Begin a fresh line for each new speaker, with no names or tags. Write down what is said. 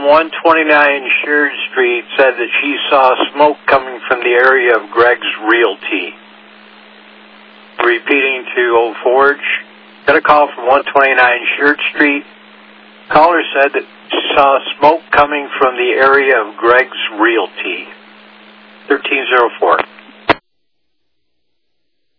from 129 Sheard Street said that she saw smoke coming from the area of Greg's Realty. Repeating to Old Forge, got a call from 129 Sheard Street. Caller said that she saw smoke coming from the area of Greg's Realty. 1304.